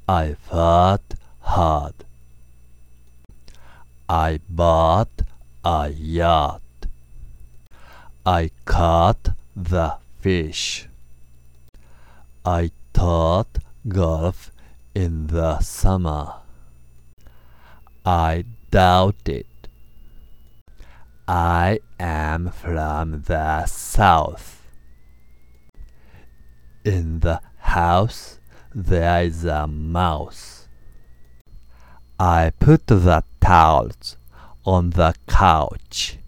I fought hard. I bought a yacht. I caught the fish. I taught golf in the summer. I doubted. I am from the south. In the house there is a mouse. I put the towels on the couch.